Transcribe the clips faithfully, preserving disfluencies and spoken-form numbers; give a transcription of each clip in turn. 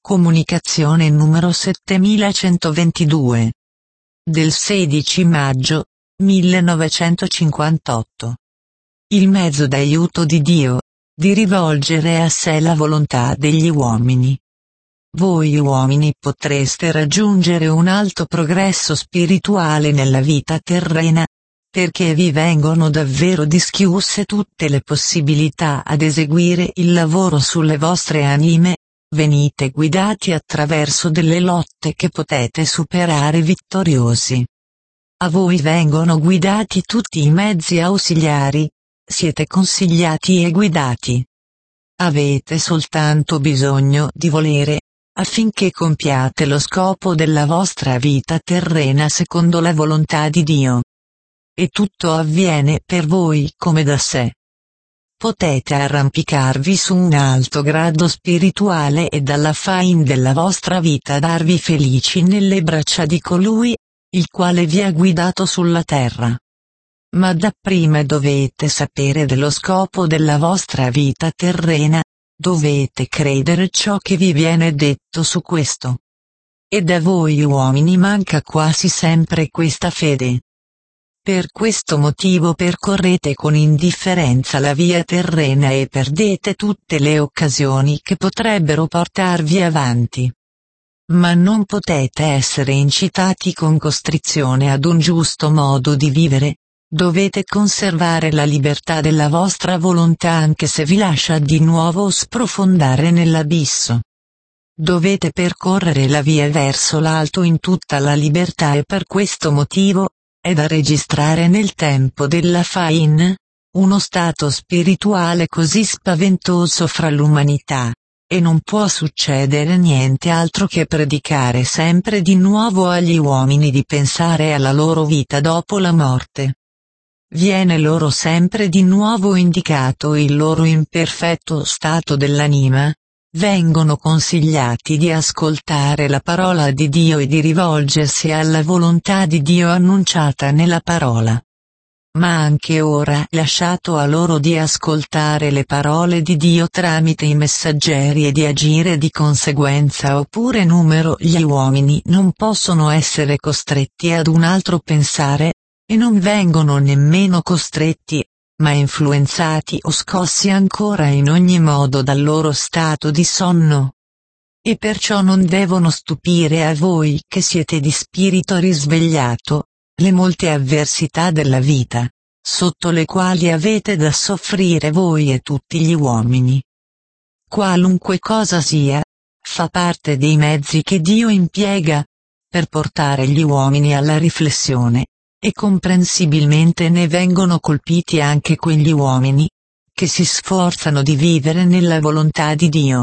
Comunicazione numero settemilacentoventidue. Del sedici maggio millenovecentocinquantotto. Il mezzo d'aiuto di Dio, di rivolgere a sé la volontà degli uomini. Voi uomini potreste raggiungere un alto progresso spirituale nella vita terrena, perché vi vengono davvero dischiuse tutte le possibilità ad eseguire il lavoro sulle vostre anime. Venite guidati attraverso delle lotte che potete superare vittoriosi. A voi vengono guidati tutti i mezzi ausiliari, siete consigliati e guidati. Avete soltanto bisogno di volere, affinché compiate lo scopo della vostra vita terrena secondo la volontà di Dio. E tutto avviene per voi come da sé. Potete arrampicarvi su un alto grado spirituale e dalla fin della vostra vita darvi felici nelle braccia di colui, il quale vi ha guidato sulla terra. Ma dapprima dovete sapere dello scopo della vostra vita terrena, dovete credere ciò che vi viene detto su questo. Ed a voi uomini manca quasi sempre questa fede. Per questo motivo percorrete con indifferenza la via terrena e perdete tutte le occasioni che potrebbero portarvi avanti. Ma non potete essere incitati con costrizione ad un giusto modo di vivere, dovete conservare la libertà della vostra volontà anche se vi lascia di nuovo sprofondare nell'abisso. Dovete percorrere la via verso l'alto in tutta la libertà e per questo motivo, è da registrare nel tempo della Fain, uno stato spirituale così spaventoso fra l'umanità, e non può succedere niente altro che predicare sempre di nuovo agli uomini di pensare alla loro vita dopo la morte. Viene loro sempre di nuovo indicato il loro imperfetto stato dell'anima. Vengono consigliati di ascoltare la parola di Dio e di rivolgersi alla volontà di Dio annunciata nella parola. Ma anche ora è lasciato a loro di ascoltare le parole di Dio tramite i messaggeri e di agire di conseguenza oppure numero gli uomini non possono essere costretti ad un altro pensare, e non vengono nemmeno costretti, ma influenzati o scossi ancora in ogni modo dal loro stato di sonno. E perciò non devono stupire a voi che siete di spirito risvegliato, le molte avversità della vita, sotto le quali avete da soffrire voi e tutti gli uomini. Qualunque cosa sia, fa parte dei mezzi che Dio impiega, per portare gli uomini alla riflessione. E comprensibilmente ne vengono colpiti anche quegli uomini, che si sforzano di vivere nella volontà di Dio.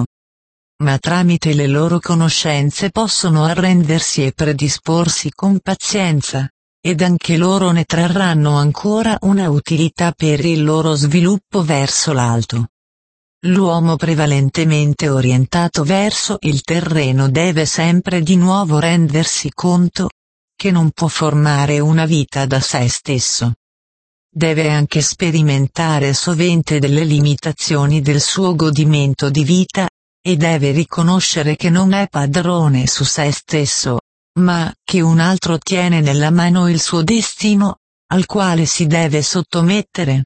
Ma tramite le loro conoscenze possono arrendersi e predisporsi con pazienza, ed anche loro ne trarranno ancora una utilità per il loro sviluppo verso l'alto. L'uomo prevalentemente orientato verso il terreno deve sempre di nuovo rendersi conto che non può formare una vita da sé stesso. Deve anche sperimentare sovente delle limitazioni del suo godimento di vita, e deve riconoscere che non è padrone su sé stesso, ma che un altro tiene nella mano il suo destino, al quale si deve sottomettere.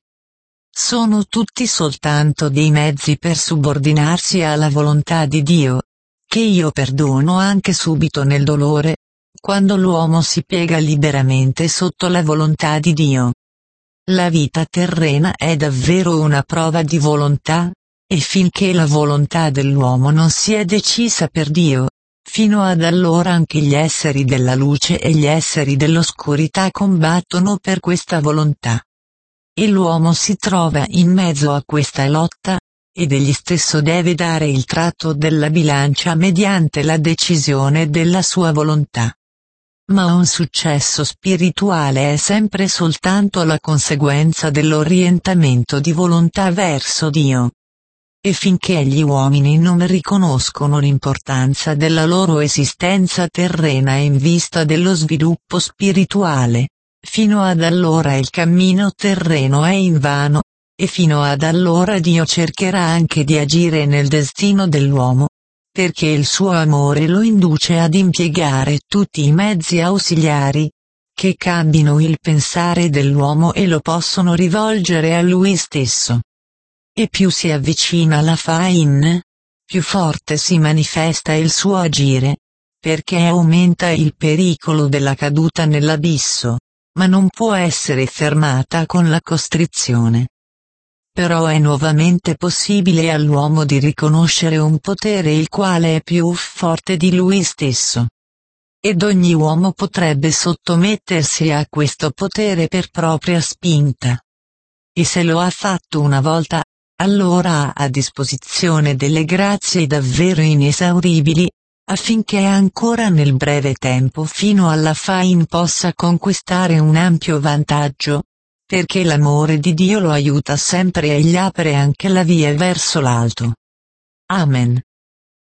Sono tutti soltanto dei mezzi per subordinarsi alla volontà di Dio, che io perdono anche subito nel dolore, quando l'uomo si piega liberamente sotto la volontà di Dio. La vita terrena è davvero una prova di volontà, e finché la volontà dell'uomo non sia decisa per Dio, fino ad allora anche gli esseri della luce e gli esseri dell'oscurità combattono per questa volontà. E l'uomo si trova in mezzo a questa lotta, ed egli stesso deve dare il tratto della bilancia mediante la decisione della sua volontà. Ma un successo spirituale è sempre soltanto la conseguenza dell'orientamento di volontà verso Dio. E finché gli uomini non riconoscono l'importanza della loro esistenza terrena in vista dello sviluppo spirituale, fino ad allora il cammino terreno è invano, e fino ad allora Dio cercherà anche di agire nel destino dell'uomo, perché il suo amore lo induce ad impiegare tutti i mezzi ausiliari, che cambino il pensare dell'uomo e lo possono rivolgere a lui stesso. E più si avvicina alla Fain, più forte si manifesta il suo agire, perché aumenta il pericolo della caduta nell'abisso, ma non può essere fermata con la costrizione. Però è nuovamente possibile all'uomo di riconoscere un potere il quale è più forte di lui stesso. Ed ogni uomo potrebbe sottomettersi a questo potere per propria spinta. E se lo ha fatto una volta, allora ha a disposizione delle grazie davvero inesauribili, affinché ancora nel breve tempo fino alla Fain possa conquistare un ampio vantaggio, perché l'amore di Dio lo aiuta sempre e gli apre anche la via verso l'alto. Amen.